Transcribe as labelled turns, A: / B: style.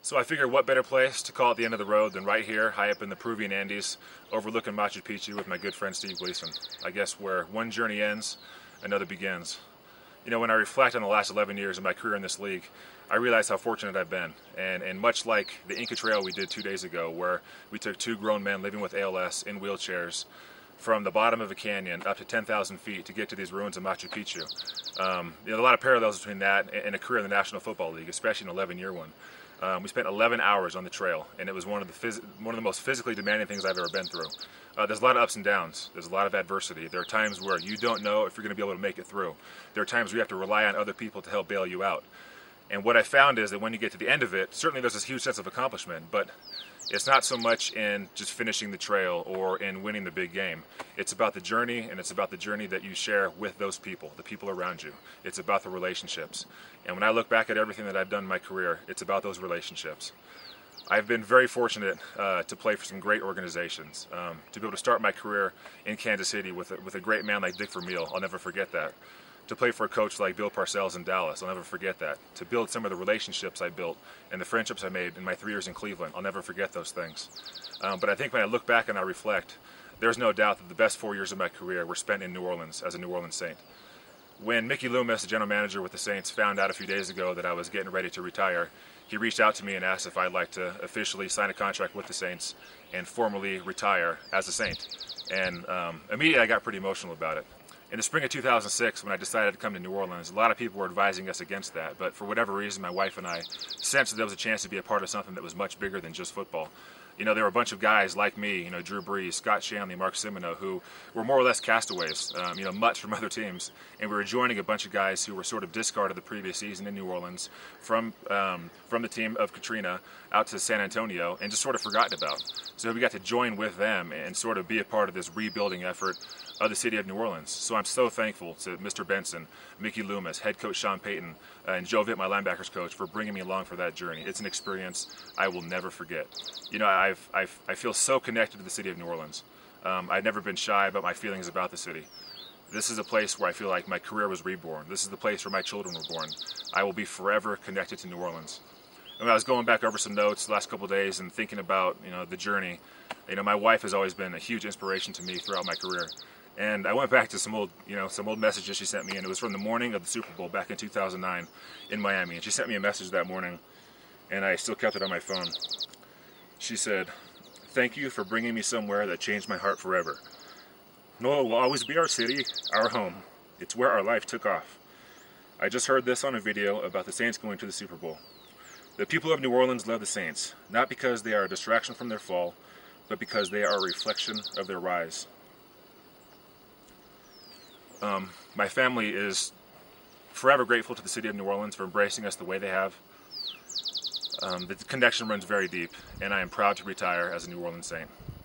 A: So I figured what better place to call it the end of the road than right here, high up in the Peruvian Andes, overlooking Machu Picchu with my good friend Steve Gleason. I guess where one journey ends, another begins. You know, when I reflect on the last 11 years of my career in this league, I realize how fortunate I've been. And much like the Inca Trail we did 2 days ago, where we took 2 grown men living with ALS in wheelchairs from the bottom of a canyon up to 10,000 feet to get to these ruins of Machu Picchu. You know, a lot of parallels between that and a career in the National Football League, especially an 11-year one. We spent 11 hours on the trail, and it was one of the most physically demanding things I've ever been through. There's a lot of ups and downs. There's a lot of adversity. There are times where you don't know if you're going to be able to make it through. There are times where you have to rely on other people to help bail you out. And what I found is that when you get to the end of it, certainly there's this huge sense of accomplishment, but it's not so much in just finishing the trail or in winning the big game. It's about the journey, and it's about the journey that you share with those people, the people around you. It's about the relationships. And when I look back at everything that I've done in my career, it's about those relationships. I've been very fortunate to play for some great organizations. To be able to start my career in Kansas City with a great man like Dick Vermeil, I'll never forget that. To play for a coach like Bill Parcells in Dallas, I'll never forget that. To build some of the relationships I built and the friendships I made in my 3 years in Cleveland, I'll never forget those things. But I think when I look back and I reflect, there's no doubt that the best 4 years of my career were spent in New Orleans as a New Orleans Saint. When Mickey Loomis, the general manager with the Saints, found out a few days ago that I was getting ready to retire, he reached out to me and asked if I'd like to officially sign a contract with the Saints and formally retire as a Saint. And immediately I got pretty emotional about it. In the spring of 2006, when I decided to come to New Orleans, a lot of people were advising us against that, but for whatever reason, my wife and I sensed that there was a chance to be a part of something that was much bigger than just football. You know, there were a bunch of guys like me, you know, Drew Brees, Scott Shanley, Mark Simoneau, who were more or less castaways, you know, mutts from other teams, and we were joining a bunch of guys who were sort of discarded the previous season in New Orleans from the team of Katrina out to San Antonio and just sort of forgotten about. So we got to join with them and sort of be a part of this rebuilding effort of the city of New Orleans. So I'm so thankful to Mr. Benson, Mickey Loomis, head coach Sean Payton, and Joe Vitt, my linebackers coach, for bringing me along for that journey. It's an experience I will never forget. You know, I feel so connected to the city of New Orleans. I've never been shy about my feelings about the city. This is a place where I feel like my career was reborn. This is the place where my children were born. I will be forever connected to New Orleans. And when I was going back over some notes the last couple of days and thinking about, you know, the journey, you know, my wife has always been a huge inspiration to me throughout my career. And I went back to some old messages she sent me, and it was from the morning of the Super Bowl back in 2009 in Miami. And she sent me a message that morning, and I still kept it on my phone. She said, "Thank you for bringing me somewhere that changed my heart forever. NOLA will always be our city, our home. It's where our life took off. I just heard this on a video about the Saints going to the Super Bowl. The people of New Orleans love the Saints, not because they are a distraction from their fall, but because they are a reflection of their rise." My family is forever grateful to the city of New Orleans for embracing us the way they have. The connection runs very deep, and I am proud to retire as a New Orleans Saint.